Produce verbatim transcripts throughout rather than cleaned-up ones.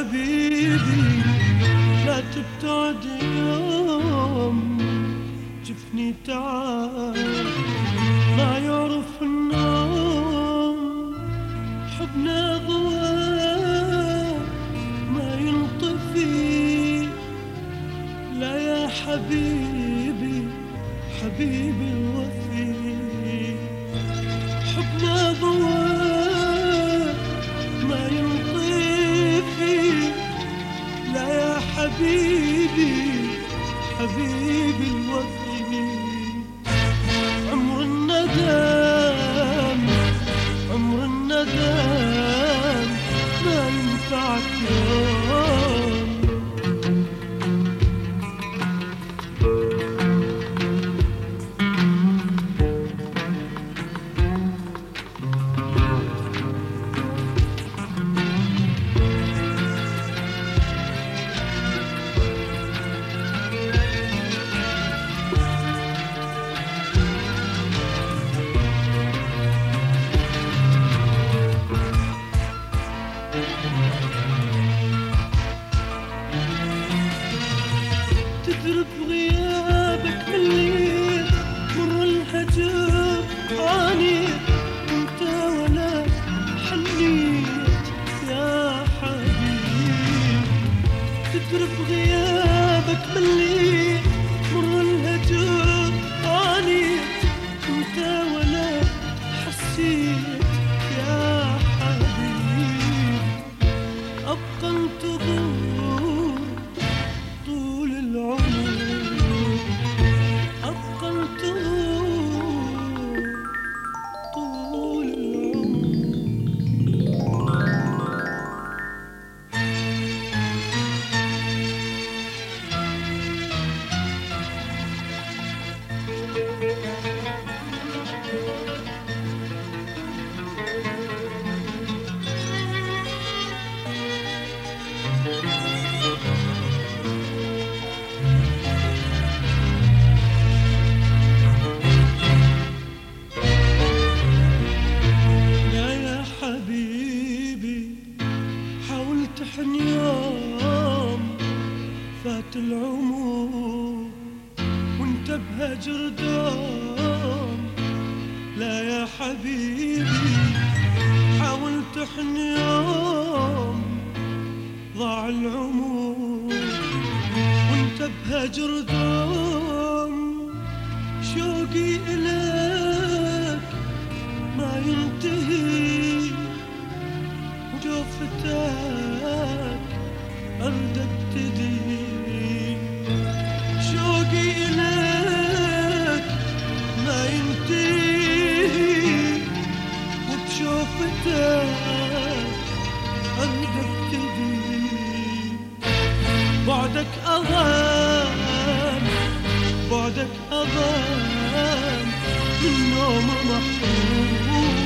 حبيبي لا تبتعد يوم جفني تعال ما يعرف النوم حبنا ضوء ما ينطفي لا يا حبيبي حبيبي الوفي حبنا ضوء ما ينطفي لا يا حبيبي حبيبي الوفي عمر الندم عمر الندم ما ينفعك يوم تدرب غيابك من الليل مر الهجر عانيت انت ولا حنيت يا حبيبي تدرب غيابك من الليل مر الهجر عانيت انت ولا حسيت يا حبيبي ابقى انتظر طول العمر أبقى انتظر طول العمر تحن يوم فات العمر وانت بهجر دوم لا يا حبيبي حاول تحن يوم ضاع العمر وانت بهجر دوم شوقي إليك ما ينتهي وجوفتك أرد ابتدي شوقي إليك ما ينتهي وبشوفتك أرد ابتدي بعدك أغام بعدك أغام من نوم محروم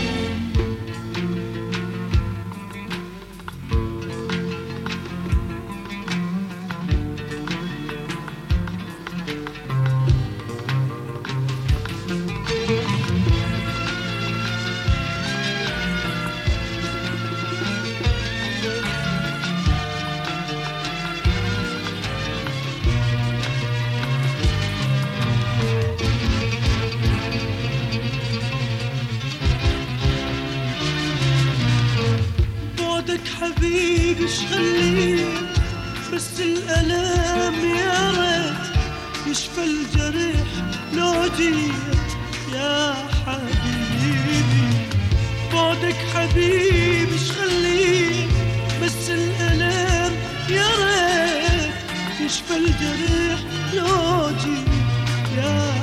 حبيبي شخليت بس الألم يا ريت يشفى الجرح لو جيت يا حبيبي بعدك حبيبي شخليت بس الألم يا ريت يشفى الجرح لو جيت يا